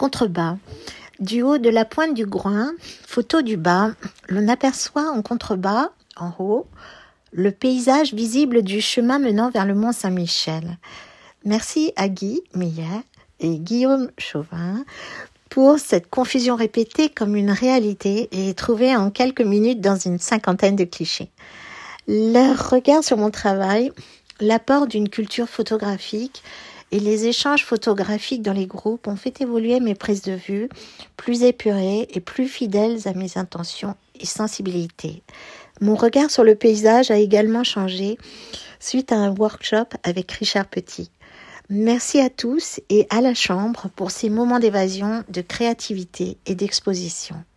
Contrebas. Du haut de la pointe du Groin, photo du bas, l'on aperçoit en contrebas, en haut, le paysage visible du chemin menant vers le Mont Saint-Michel. Merci à Guy Millet et Guillaume Chauvin pour cette confusion répétée comme une réalité et trouvée en quelques minutes dans une cinquantaine de clichés. Leur regard sur mon travail, l'apport d'une culture photographique et les échanges photographiques dans les groupes ont fait évoluer mes prises de vue, plus épurées et plus fidèles à mes intentions et sensibilités. Mon regard sur le paysage a également changé suite à un workshop avec Richard Petit. Merci à tous et à la Chambre pour ces moments d'évasion, de créativité et d'exposition.